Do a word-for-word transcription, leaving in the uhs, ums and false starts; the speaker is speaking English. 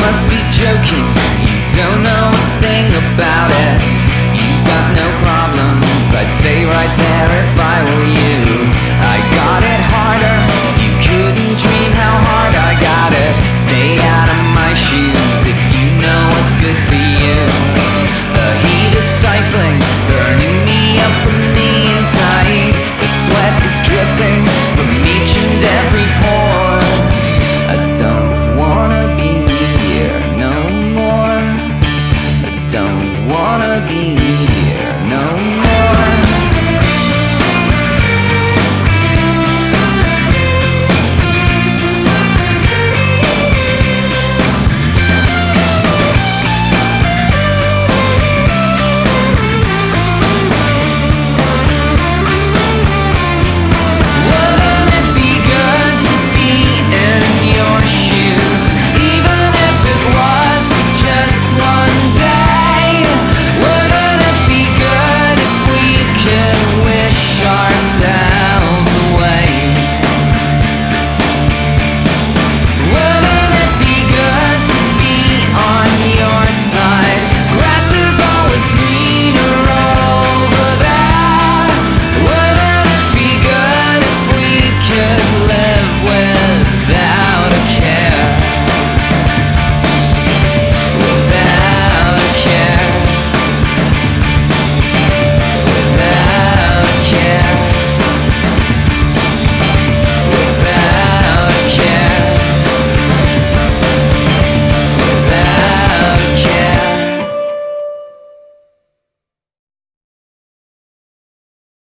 must be joking, you don't know a thing about it. You've got no problems, I'd stay right there if I were you. I got it harder, you couldn't dream how hard I got it. Stay out of my shoes.